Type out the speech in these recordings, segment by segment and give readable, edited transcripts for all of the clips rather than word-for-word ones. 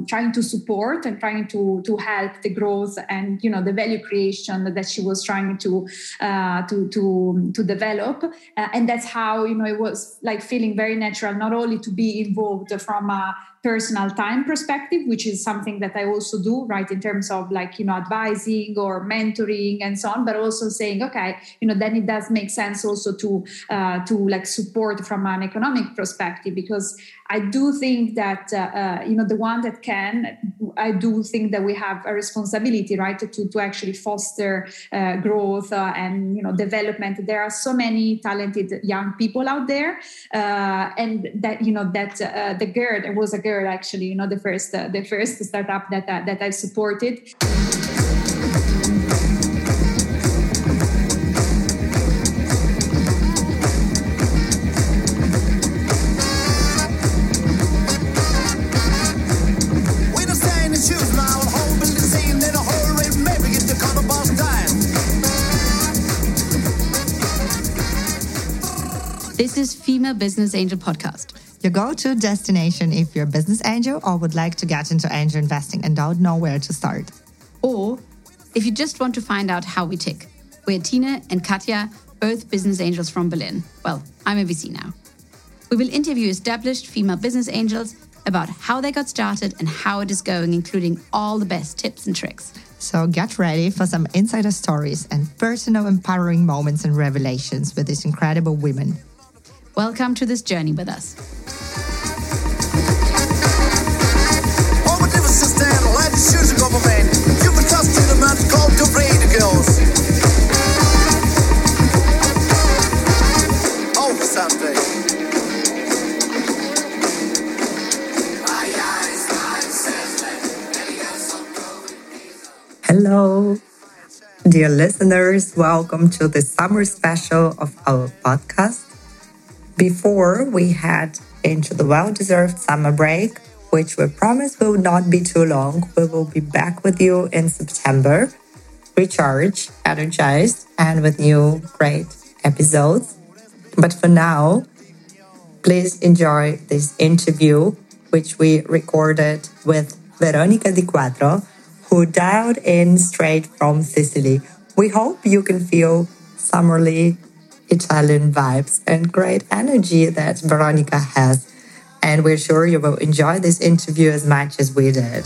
trying to support and trying to help the growth and the value creation that she was trying to develop. And that's how it was like feeling very natural, not only to be involved from a personal time perspective, which is something that I also do, right, in terms of advising or mentoring and so on, but also saying, okay, then it does make sense also to support from an economic perspective, because I do think that the one that can, I do think that we have a responsibility, right, to actually foster growth and development. There are so many talented young people out there, and that the girl, there was a girl actually, the first startup that I supported. This is Female Business Angel Podcast. Your go-to destination if you're a business angel or would like to get into angel investing and don't know where to start. Or if you just want to find out how we tick. We're Tina and Katja, both business angels from Berlin. Well, I'm a VC now. We will interview established female business angels about how they got started and how it is going, including all the best tips and tricks. So get ready for some insider stories and personal empowering moments and revelations with these incredible women. Welcome to this journey with us. Hello, dear listeners. Welcome to the summer special of our podcast. Before we head into the well-deserved summer break, which we promise will not be too long, we will be back with you in September, recharged, energized, and with new great episodes. But for now, please enjoy this interview, which we recorded with Veronica Di Quattro, who dialed in straight from Sicily. We hope you can feel summerly Italian vibes and great energy that Veronica has. And we're sure you will enjoy this interview as much as we did.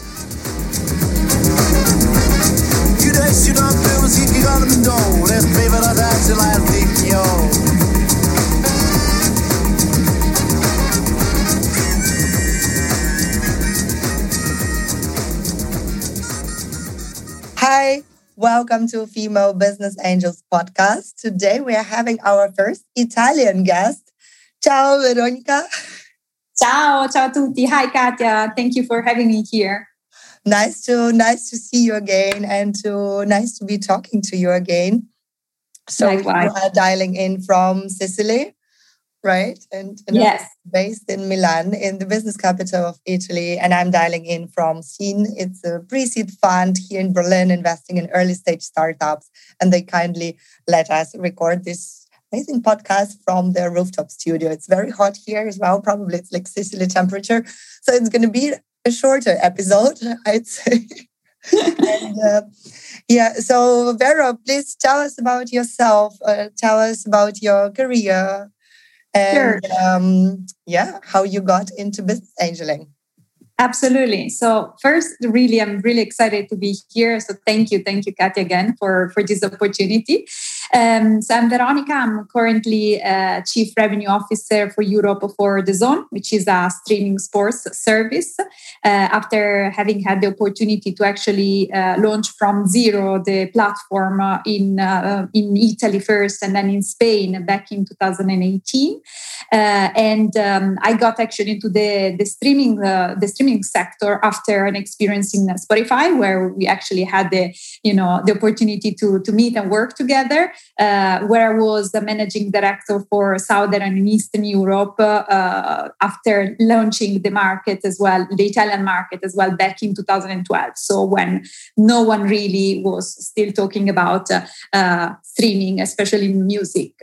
Hi. Welcome to Female Business Angels podcast. Today we are having our first Italian guest. Ciao, Veronica. Ciao a tutti. Hi, Katja. Thank you for having me here. Nice to see you again and nice to be talking to you again. So Likewise. You are dialing in from Sicily, right? And yes. Based in Milan, in the business capital of Italy. And I'm dialing in from Scene. It's a pre-seed fund here in Berlin investing in early stage startups. And they kindly let us record this amazing podcast from their rooftop studio. It's very hot here as well. Probably it's like Sicily temperature. So it's going to be a shorter episode, I'd say. So Vera, please tell us about yourself. Tell us about your career. And sure. How you got into business angeling. Absolutely. So first, I'm really excited to be here. So thank you, Katja, again for this opportunity. So I'm Veronica. I'm currently Chief Revenue Officer for Europe for DAZN, which is a streaming sports service. After having had the opportunity to actually launch from zero the platform in Italy first and then in Spain back in 2018. I got actually into the streaming sector after an experience in Spotify, where we actually had the opportunity to meet and work together. Where I was the managing director for Southern and Eastern Europe after launching the market as well, the Italian market as well, back in 2012. So when no one really was still talking about streaming, especially music.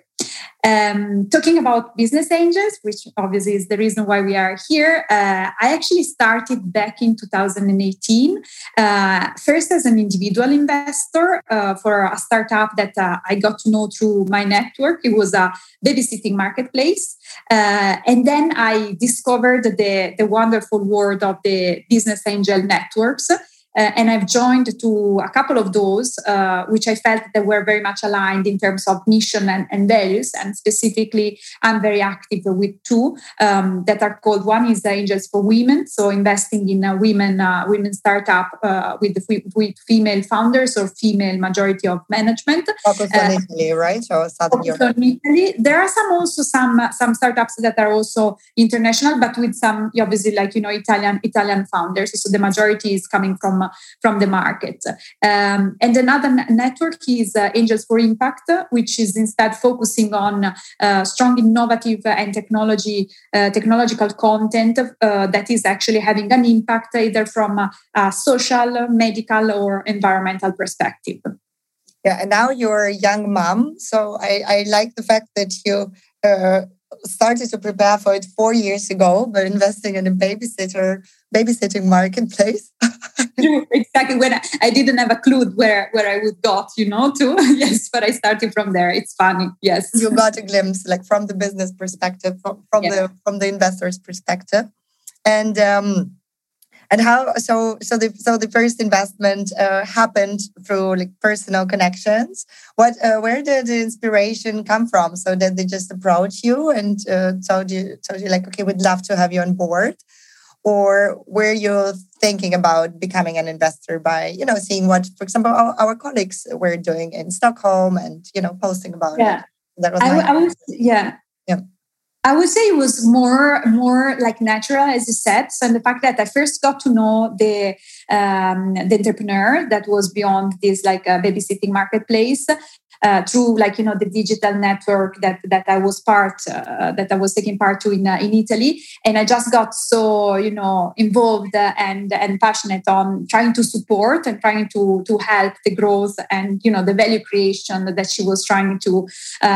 Talking about business angels, which obviously is the reason why we are here, I actually started back in 2018, first as an individual investor for a startup that I got to know through my network. It was a babysitting marketplace. And then I discovered the wonderful world of the business angel networks. And I've joined to a couple of those, which I felt that were very much aligned in terms of mission and values. And specifically, I'm very active with two that are called, one is Angels for Women. So investing in women startup with female founders or female majority of management. Focused on Italy, right? Or Southern Europe? On Italy. There are some startups that are also international, but with some, obviously, like, Italian founders. So the majority is coming from the market. And another network is Angels for Impact, which is instead focusing on strong innovative and technological content that is actually having an impact either from a social, medical, or environmental perspective. Yeah, and now you're a young mom. So I like the fact that you started to prepare for it 4 years ago, but investing in a babysitting marketplace. Exactly. When I didn't have a clue where I would got, to. Yes, but I started from there. It's funny. Yes. You got a glimpse, like from the business perspective, from the investor's perspective. And how the first investment happened through like personal connections. Where did the inspiration come from? So did they just approach you and told you like, okay, we'd love to have you on board? Or were you thinking about becoming an investor by, seeing what, for example, our colleagues were doing in Stockholm and, posting about it? That was I would say it was more like natural, as you said. So, and the fact that I first got to know the entrepreneur that was beyond this like babysitting marketplace through the digital network that I was taking part to in Italy, and I just got so involved and passionate on trying to support and trying to help the growth and the value creation that she was trying to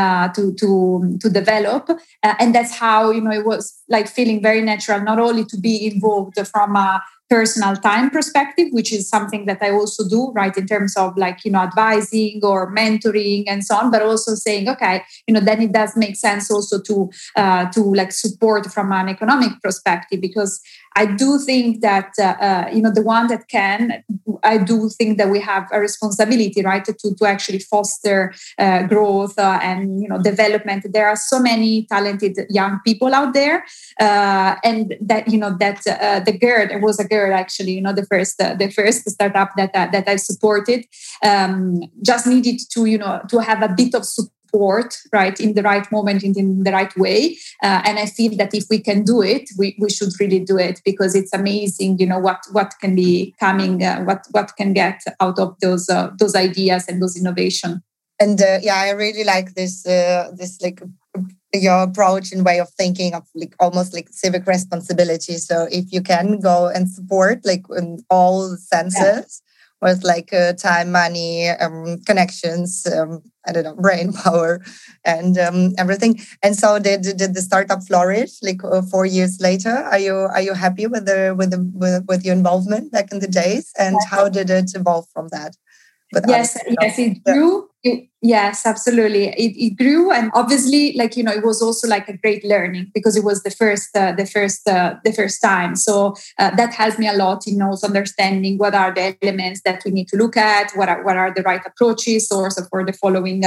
develop, and that's how it was like feeling very natural not only to be involved from a personal time perspective, which is something that I also do, right, in terms of advising or mentoring and so on, but also saying, okay, then it does make sense also to support from an economic perspective, because I do think that the one that can, I do think that we have a responsibility, right, to actually foster growth and development. There are so many talented young people out there, and that the girl, there was a girl actually, the first startup that I supported, just needed to have a bit of support, right, in the right moment, in the right way, and I feel that if we can do it, we should really do it, because it's amazing, what can be coming, what can get out of those ideas and those innovation. And I really like this like your approach and way of thinking of like almost like civic responsibility. So if you can go and support like in all senses, with like time, money, connections, brain power, and everything. And so did the startup flourish? Like 4 years later, are you happy with your involvement back in the days? And how did it evolve from that? Yes, it grew. Yes, absolutely. It grew, and obviously, it was also like a great learning, because it was the first time. So that helped me a lot in also understanding what are the elements that we need to look at, what are the right approaches also for the following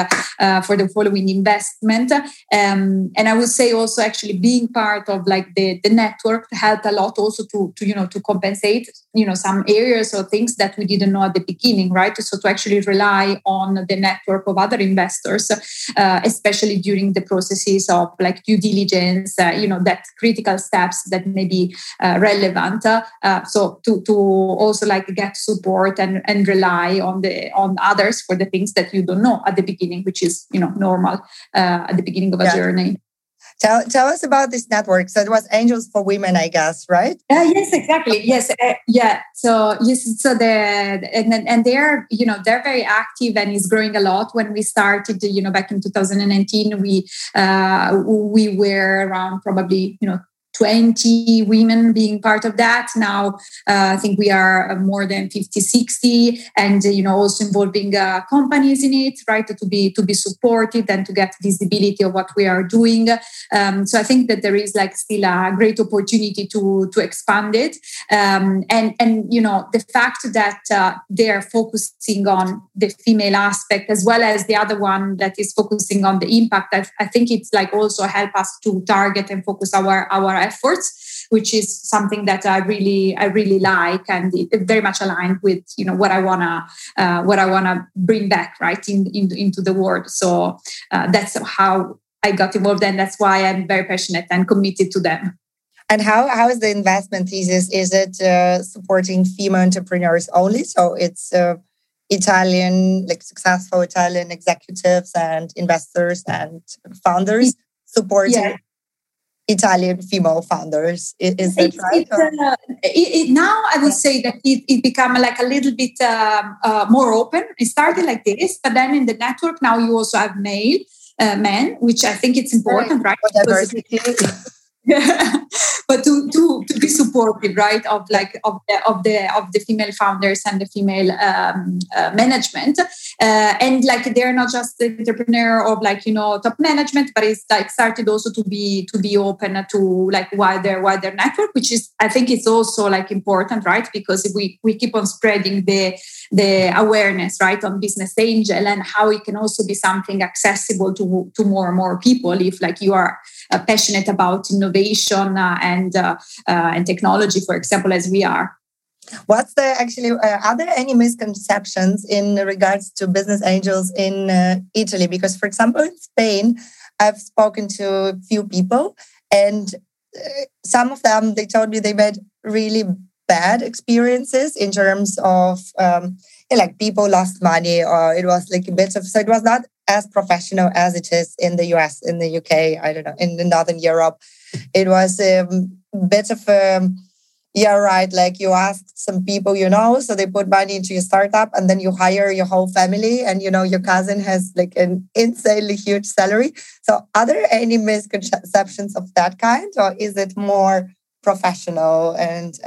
investment. And I would say also actually being part of like the network helped a lot also to compensate some areas or things that we didn't know at the beginning, right? So to actually rely on the network of other investors, especially during the processes of like due diligence, that critical steps that may be relevant. So to also like get support and rely on others for the things that you don't know at the beginning, which is normal at the beginning of a journey. Tell us about this network. So it was Angels for Women, I guess, right? Yes, exactly. Yes, yeah. So yes, so they're they're very active and is growing a lot. When we started, back in 2019, we were around probably 20 women being part of that. Now, I think we are more than 50, 60, and also involving companies in it, right? To be supported and to get visibility of what we are doing. So I think that there is still a great opportunity to expand it. And the fact that they're focusing on the female aspect as well as the other one that is focusing on the impact, I think it's also help us to target and focus our efforts, which is something that I really like, and it very much aligned with what I wanna bring back right into the world. So that's how I got involved, and that's why I'm very passionate and committed to them. And how is the investment thesis? Is it supporting female entrepreneurs only? So it's Italian, successful Italian executives and investors and founders supporting Italian female founders. Is that right? Now I would say that it become a little bit more open. It started like this, but then in the network now you also have men, which I think it's important, right? Diversity. But to be supportive, right, of the female founders and the female management, and they're not just the entrepreneur of top management, but it's started also to be open to wider network, which is, I think it's also important, right, because we keep on spreading the awareness, right, on business angel and how it can also be something accessible to more and more people if you are passionate about innovation and technology, for example, as we are. What's are there any misconceptions in regards to business angels in Italy? Because, for example, in Spain, I've spoken to a few people, and some of them, they told me they made really bad experiences in terms of people lost money, or it was so it was not as professional as it is in the US, in the UK, I don't know, in the Northern Europe. It was a bit of you asked some people, so they put money into your startup and then you hire your whole family and, your cousin has an insanely huge salary. So are there any misconceptions of that kind, or is it more professional and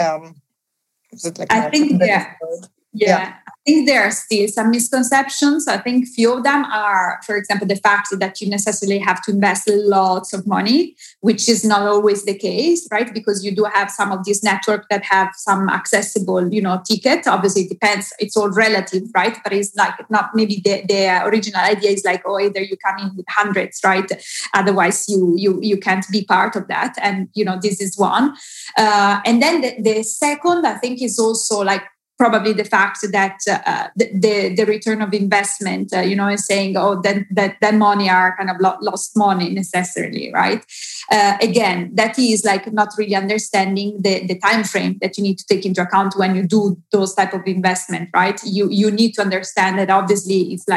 is it I think, yeah. I think there are still some misconceptions. I think few of them are, for example, the fact that you necessarily have to invest lots of money, which is not always the case, right? Because you do have some of these networks that have some accessible, ticket. Obviously, it depends. It's all relative, right? But it's not maybe the original idea is either you come in with hundreds, right? Otherwise, you can't be part of that. And, this is one. And then the second, I think, is also probably the fact that the return of investment, is saying, that money are kind of lost money necessarily, right? Again, that is not really understanding the time frame that you need to take into account when you do those type of investment, right? You need to understand that obviously it's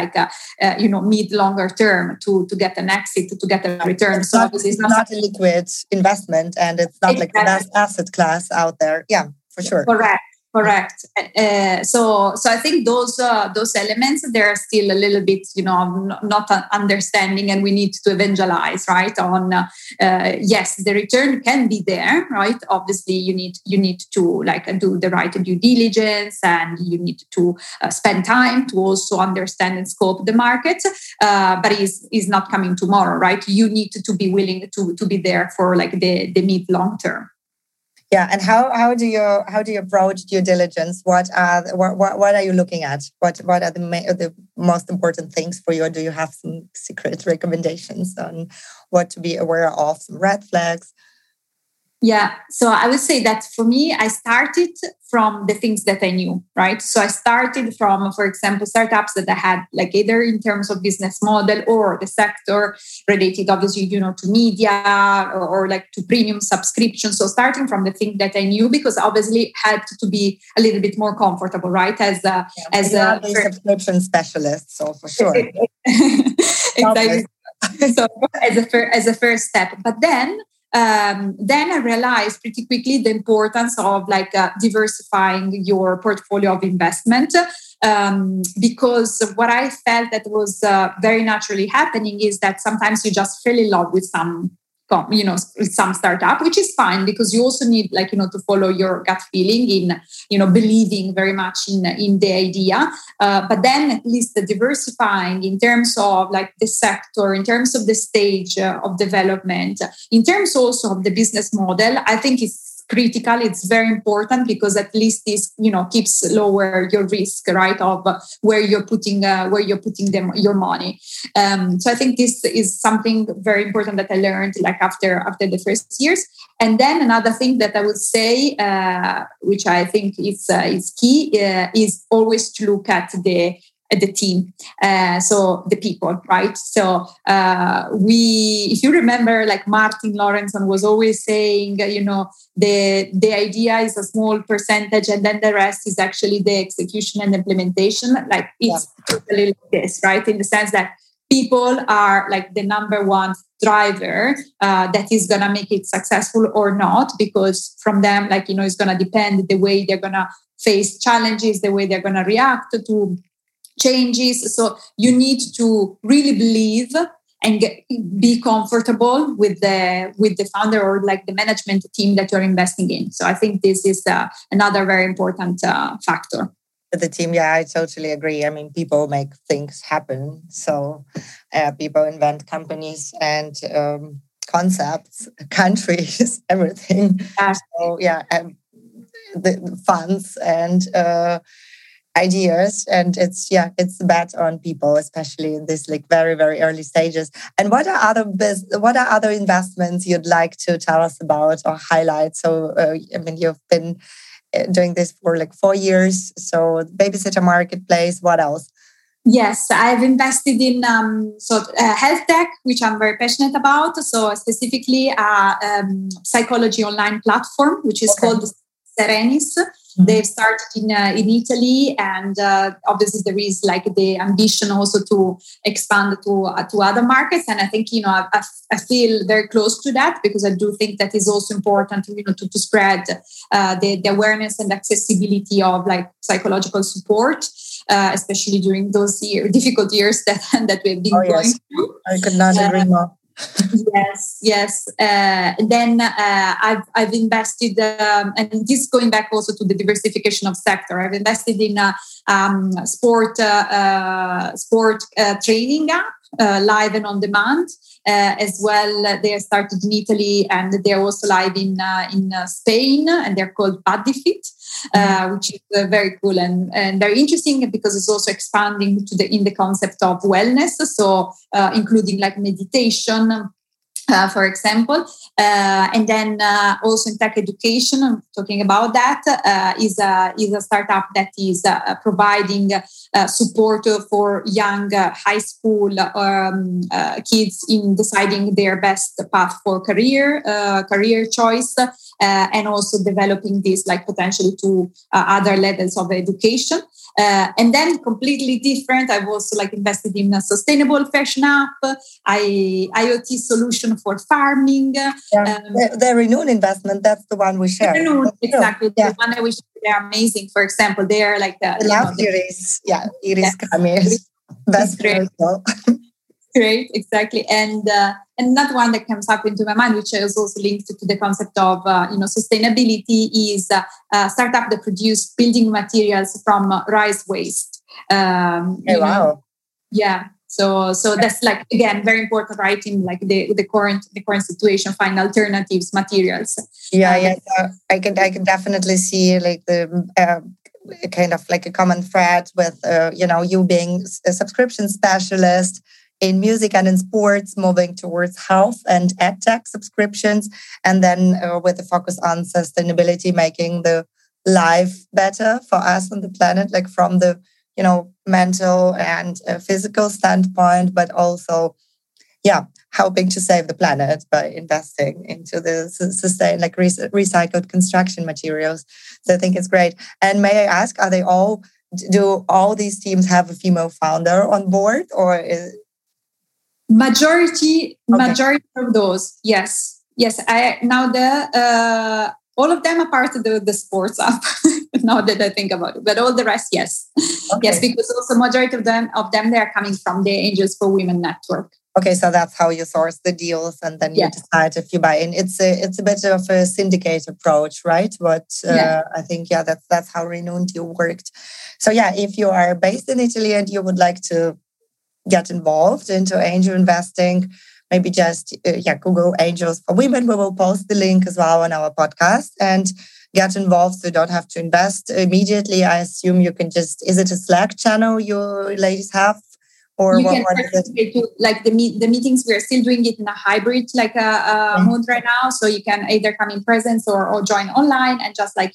mid longer term to get an exit, to get a return. It's not a liquid investment, and it's not the best asset class out there. Yeah, for sure. Correct. So I think those elements, they're still a little bit, not understanding, and we need to evangelize, right? On yes, the return can be there, right? Obviously, you need to do the right due diligence, and you need to spend time to also understand and scope the market. But is not coming tomorrow, right? You need to be willing to be there for the mid long term. Yeah, and how do you approach due diligence? What are you looking at? What are the most important things for you? Or do you have some secret recommendations on what to be aware of, some red flags? Yeah, so I would say that for me, I started from the things that I knew, right? So I started from, for example, startups that I had either in terms of business model or the sector related, obviously, to media or to premium subscription. So starting from the thing that I knew, because obviously had to be a little bit more comfortable, right? As a subscription specialist, so for sure. Exactly. So as a first step, but then I realized pretty quickly the importance of diversifying your portfolio of investment. Because what I felt that was very naturally happening is that sometimes you just fell in love with some startup, which is fine because you also need to follow your gut feeling in believing very much in the idea, but then at least the diversifying in terms of the sector, in terms of the stage of development, in terms also of the business model, I think is critical. It's very important because at least this keeps lower your risk, right, of where you're putting your money. So I think this is something very important that I learned after the first years. And then another thing that I would say, which I think is key, is always to look at the team, so the people, right? So if you remember, Martin Lorentzon was always saying, the idea is a small percentage, and then the rest is actually the execution and implementation. It's totally like this, right? In the sense that people are the number one driver that is going to make it successful or not, because from them, it's going to depend the way they're going to face challenges, the way they're going to react to changes. So you need to really believe and be comfortable with the founder or the management team that you're investing in. So I think this is another very important factor. The team, yeah, I totally agree. I mean, people make things happen. So people invent companies and concepts, countries, everything. So yeah, the funds and ideas, and it's a bet on people, especially in this very, very early stages. And what are other investments you'd like to tell us about or highlight? So I mean, you've been doing this for 4 years. So Babysitter Marketplace, what else? Yes, I've invested in health tech, which I'm very passionate about. So specifically psychology online platform, which is called Serenis. Mm-hmm. They've started in Italy, and obviously there is the ambition also to expand to other markets. And I think I feel very close to that, because I do think that is also important to spread the awareness and accessibility of psychological support, especially during those difficult years that we've been going through. I could not agree more. Yes. Then I've invested, and this going back also to the diversification of sector. I've invested in a sport training app, live and on demand. As well, they are started in Italy, and they're also live in Spain, and they're called BodyFit, which is very cool and very interesting, because it's also expanding in the concept of wellness, so including meditation, for example, and then also in tech education. I'm talking about that is a startup that is providing support for young high school kids in deciding their best path for career choice, and also developing this potentially to other levels of education. And then completely different, I've also invested in a sustainable fashion app, IoT solution for farming. The Renewed investment, that's the one we share. Renewed, exactly. Yeah. The one I wish they're amazing. For example, they are I love Iris. Yeah, Iris Kamis. That's very cool. Great, exactly. And another one that comes up into my mind, which is also linked to the concept of sustainability, is a startup that produce building materials from rice waste. Wow! Yeah. So that's again very important, right? In the current situation, find alternatives materials. Yeah. I can definitely see the kind of a common thread with you being a subscription specialist in music and in sports, moving towards health and edtech subscriptions, and then with a focus on sustainability, making the life better for us on the planet, from the mental and physical standpoint, but also, helping to save the planet by investing into the recycled construction materials. So I think it's great. And may I ask, do all these teams have a female founder on board, or Majority of those, yes. All of them are part of the sports app. Now that I think about it, but all the rest, yes. Okay. Yes, because also majority of them they are coming from the Angels for Women network. Okay, so that's how you source the deals, and then you decide if you buy in. It's a bit of a syndicate approach, right? But I think that's how Renunti worked. So if you are based in Italy and you would like to get involved into angel investing, maybe just Google Angels for Women. We will post the link as well on our podcast and get involved. So you don't have to invest immediately. I assume you can just. Is it a Slack channel you ladies have? Or you can participate to like the meetings. We're still doing it in a hybrid mode right now. So you can either come in presence or join online and just get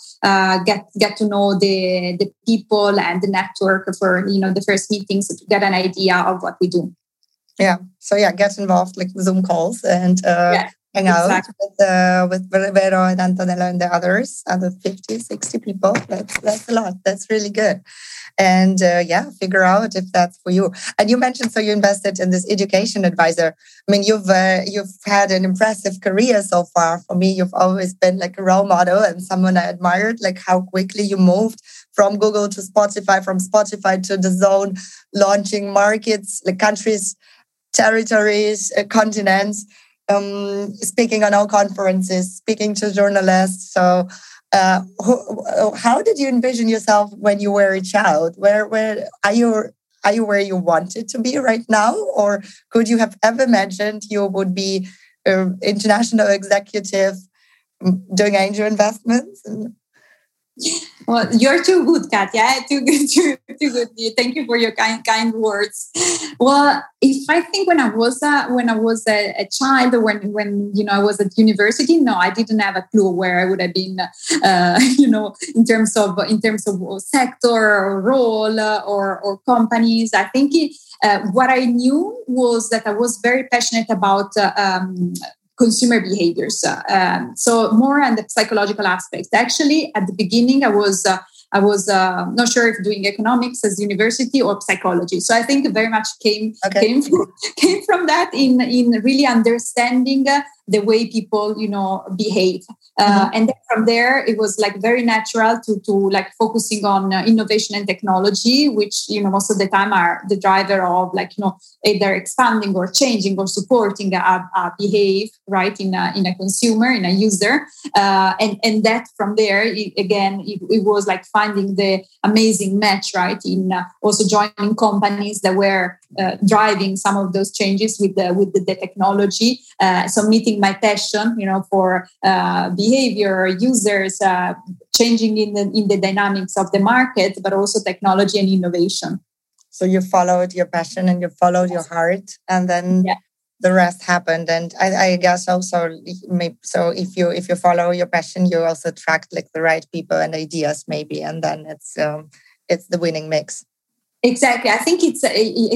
to know the people and the network for the first meetings to get an idea of what we do. Yeah. So get involved like Zoom calls and hang out with Vero and Antonella and the other 50, 60 people. That's a lot. That's really good. And figure out if that's for you. And you mentioned, so you invested in this education advisor. I mean, you've had an impressive career so far. For me, you've always been like a role model and someone I admired, like how quickly you moved from Google to Spotify, from Spotify to DAZN, launching markets, like countries, territories, continents, speaking on all conferences, speaking to journalists. So how did you envision yourself when you were a child? Where are you where you wanted to be right now? Or could you have ever imagined you would be an international executive doing angel investments? Well, you're too good, Katia. Too good. Thank you for your kind words. Well, if I think when I was a child, or when I was at university, no, I didn't have a clue where I would have been, in terms of sector or role or companies. I think what I knew was that I was very passionate about consumer behaviors. So more on the psychological aspects. Actually, at the beginning, I was not sure if doing economics as university or psychology. So I think very much came from that in really understanding the way people behave. And then from there, it was like very natural to like focusing on innovation and technology, which most of the time are the driver of either expanding or changing or supporting a behave right in a consumer, in a user, and that from there it was like finding the amazing match right in also joining companies that were driving some of those changes with the technology. So meeting my passion, for behavior, users, changing in the dynamics of the market, but also technology and innovation. So you followed your passion and you followed your heart, and then the rest happened. And I guess also, so if you follow your passion, you also attract like the right people and ideas, maybe, and then it's the winning mix. Exactly. I think it's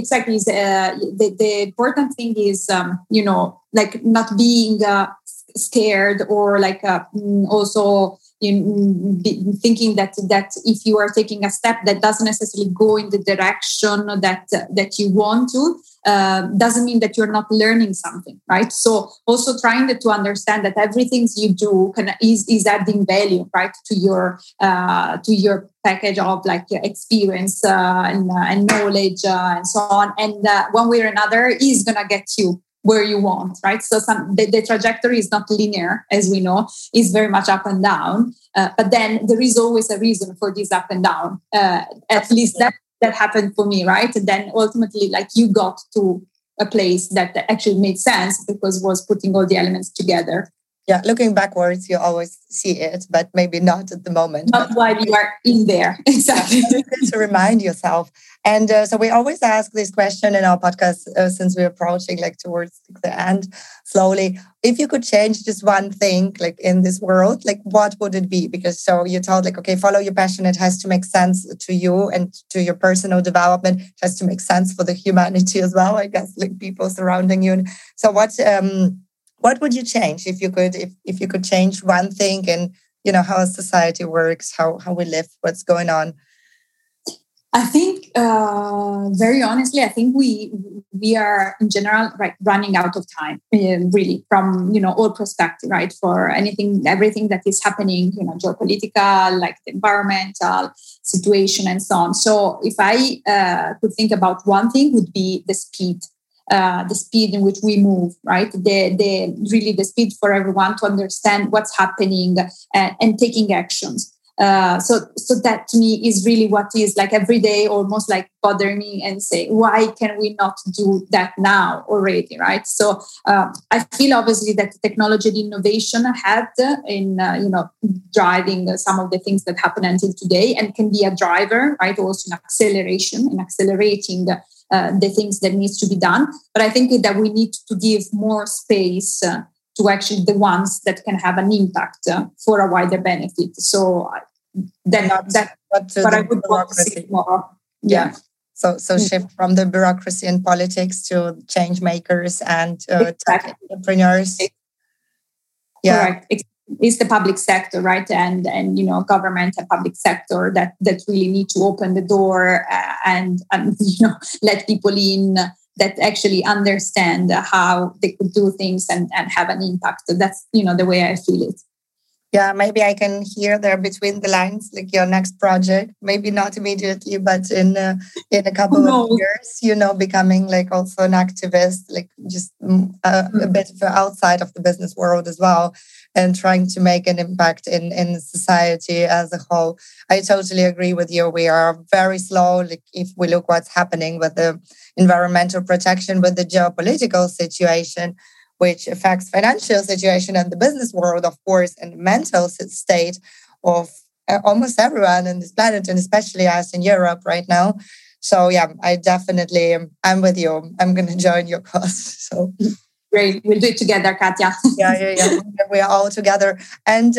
the important thing is, like not being scared or like also thinking that if you are taking a step that doesn't necessarily go in the direction that you want to, doesn't mean that you're not learning something, right? So also trying to understand that everything you do is adding value, right, to your package of like experience and knowledge and so on, and one way or another is gonna get you where you want, right? So the trajectory is not linear, as we know, is very much up and down. But then there is always a reason for this up and down. At least that happened for me, right? And then ultimately, like you got to a place that actually made sense because was putting all the elements together. Yeah, looking backwards, you always see it, but maybe not at the moment. Not while you are in there. Exactly. To remind yourself. And so we always ask this question in our podcast since we're approaching like towards the end slowly. If you could change just one thing like in this world, like what would it be? Because so you told like, okay, follow your passion. It has to make sense to you and to your personal development. It has to make sense for the humanity as well, I guess, like people surrounding you. So what would you change if you could change one thing in how a society works, how we live, what's going on? I think, very honestly, I think we are in general running out of time, really, from all perspective, right? For everything that is happening, geopolitical, like the environmental situation, and so on. So, if I could think about one thing, would be the speed in which we move, right? The speed for everyone to understand what's happening and taking actions. So that to me is really what is like every day almost like bothering me and say, why can we not do that now already, right? So I feel obviously that technology and innovation had in driving some of the things that happen until today, and can be a driver, right? Also in accelerating the things that needs to be done. But I think that we need to give more space to actually the ones that can have an impact for a wider benefit. So that's what I would want to see more. Yeah. So shift from the bureaucracy and politics to change makers and tech entrepreneurs. Yeah. Correct. It's the public sector, right? And government and public sector that really need to open the door and let people in that actually understand how they could do things and have an impact. So that's the way I feel it. Yeah, maybe I can hear there between the lines, like your next project, maybe not immediately, but in a couple of years, becoming like also an activist, like just a bit outside of the business world as well, and trying to make an impact in society as a whole. I totally agree with you. We are very slow. Like if we look what's happening with the environmental protection, with the geopolitical situation, which affects financial situation and the business world, of course, and the mental state of almost everyone on this planet, and especially us in Europe right now. So yeah, I'm with you. I'm going to join your cause. So great. We'll do it together, Katia. Yeah. We are all together. And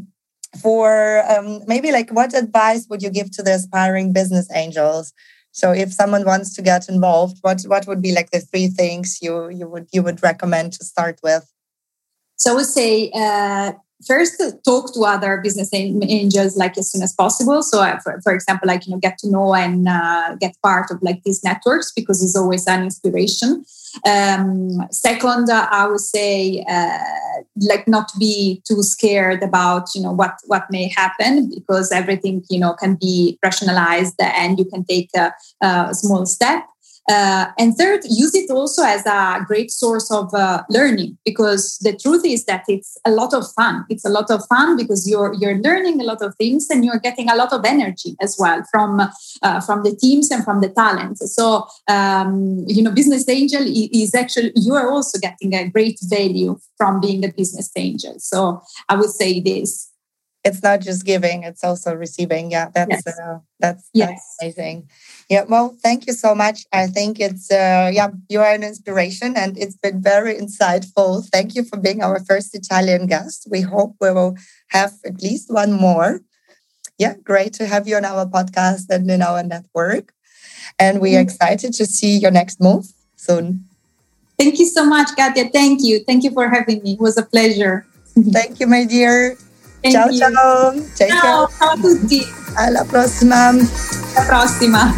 maybe like what advice would you give to the aspiring business angels? So if someone wants to get involved, what would be like the 3 things you would recommend to start with? So I would say first, talk to other business angels like as soon as possible. So for example, like get to know and get part of like these networks, because it's always an inspiration. Second, I would say like not be too scared about what may happen, because everything can be rationalized and you can take a small step. And third, use it also as a great source of learning, because the truth is that it's a lot of fun. It's a lot of fun because you're learning a lot of things and you're getting a lot of energy as well from the teams and from the talent. So, business angel is actually, you are also getting a great value from being a business angel. So I would say this. It's not just giving, it's also receiving. Yeah, that's amazing. Yeah, well, thank you so much. I think it's, you are an inspiration and it's been very insightful. Thank you for being our first Italian guest. We hope we will have at least one more. Yeah, great to have you on our podcast and in our network. And we are excited to see your next move soon. Thank you so much, Katia. Thank you. Thank you for having me. It was a pleasure. Thank you, my dear. Thank ciao, you. Ciao. Take ciao. care. Ciao a tutti. Alla prossima. Alla prossima.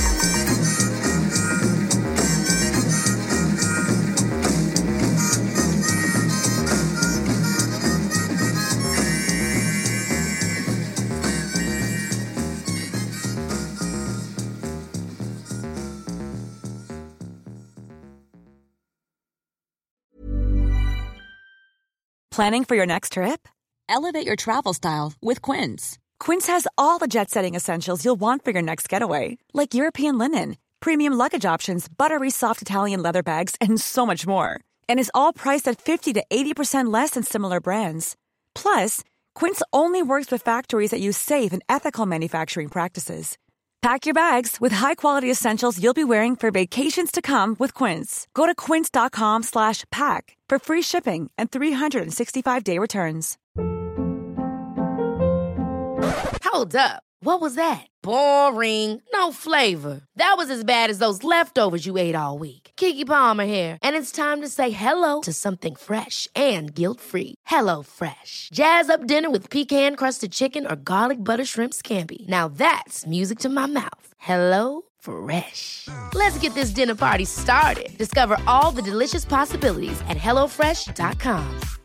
Planning for your next trip? Elevate your travel style with Quince. Quince has all the jet-setting essentials you'll want for your next getaway, like European linen, premium luggage options, buttery soft Italian leather bags, and so much more. And is all priced at 50 to 80% less than similar brands. Plus, Quince only works with factories that use safe and ethical manufacturing practices. Pack your bags with high-quality essentials you'll be wearing for vacations to come with Quince. Go to quince.com/pack for free shipping and 365-day returns. Hold up. What was that? Boring. No flavor. That was as bad as those leftovers you ate all week. Keke Palmer here, and it's time to say hello to something fresh and guilt-free. Hello Fresh. Jazz up dinner with pecan-crusted chicken or garlic butter shrimp scampi. Now that's music to my mouth. Hello Fresh. Let's get this dinner party started. Discover all the delicious possibilities at HelloFresh.com.